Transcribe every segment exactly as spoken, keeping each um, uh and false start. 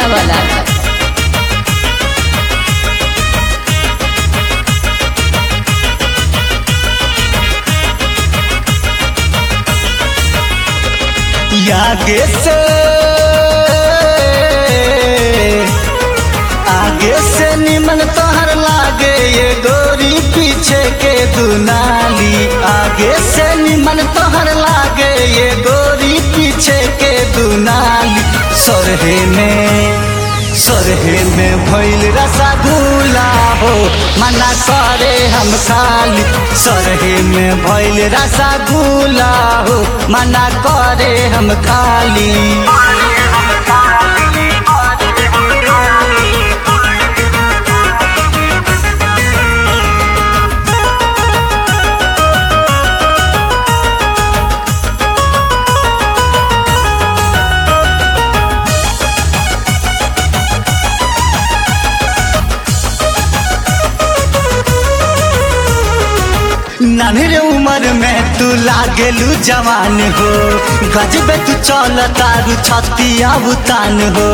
मीठा वाला। आगे से आगे से निमन तोहर लागे ये गोरी पीछे के दुनाली। आगे से निमन तोहर लागे ये गोरी पीछे के दुनाली। सोरहे में सोरहे में भइल रसगुल्ला हो मना करे हम खाली। सोरहे में भइल रसगुल्ला हो मना करे हम खाली। नानी उम्र में तू लागेलू जवान हो, गजबे तू चल तारू छतिया उतान हो।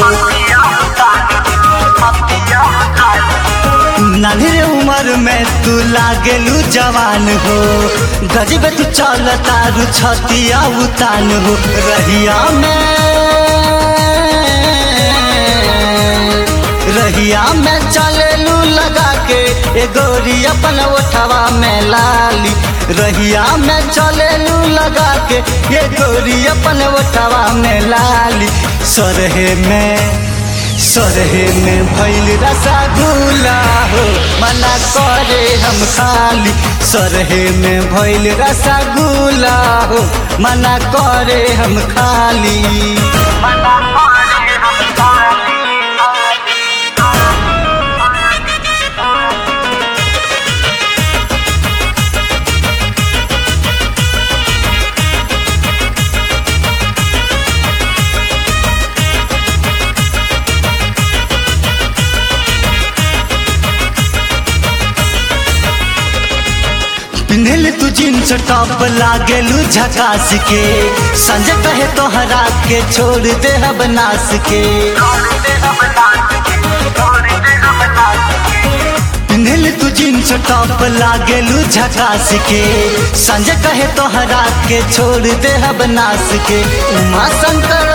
नानी उम्र में तू लागेलू जवान हो, गजबे तू चल तारू छतिया उतान हो। रहिया में रहिया में चलेलू लगा के ए गोरी अपन ओठवा में लाली। रहिया में चलेलू लगा के ये गोरी अपन ओठवा में लाली। सोरहे में सोरहे में भइल रसगुल्ला हो मना करे हम खाली। सोरहे में भइल रसगुल्ला हो मना करे हम खाली। मना करे हम खाली। पिन्हल तू जींस टॉप लागेलू झकास के, संजय कहे तोहरा के छोड़ दे अब नास के। पिन्हल तू जींस टॉप लागेलू झकास के, संजय कहे तोहरा के छोड़ दे अब नास के। उमा शंकर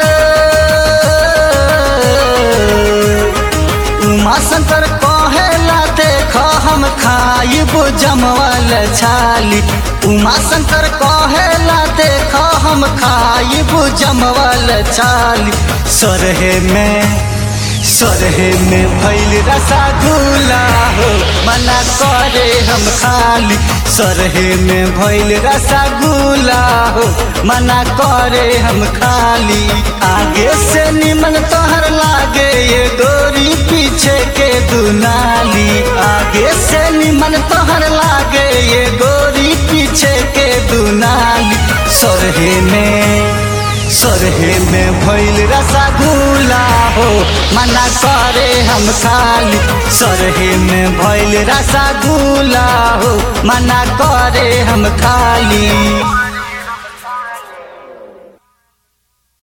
उमा शंकर कहेला देखो हम खाइबो जमवल छाली। उमा शंकर कहेला देखो हम खाइबो जमवल छाली। सोरहे में सोरहे में भइल रसगुल्ला हो मना करे हम खाली। सोरहे में भइल रसगुल्ला हो मना करे हम खाली। आगे से निमन तोहर लागे ये गोरी पीछे के दुनाली। आगे से निमन तोहर लागे ये गोरी पीछे के दुनाली। सोरहे में सोरहे में भइल रसगुल्ला हो मना करे हम खाली। सोरहे में भइल रसगुल्ला हो मना करे हम खाली।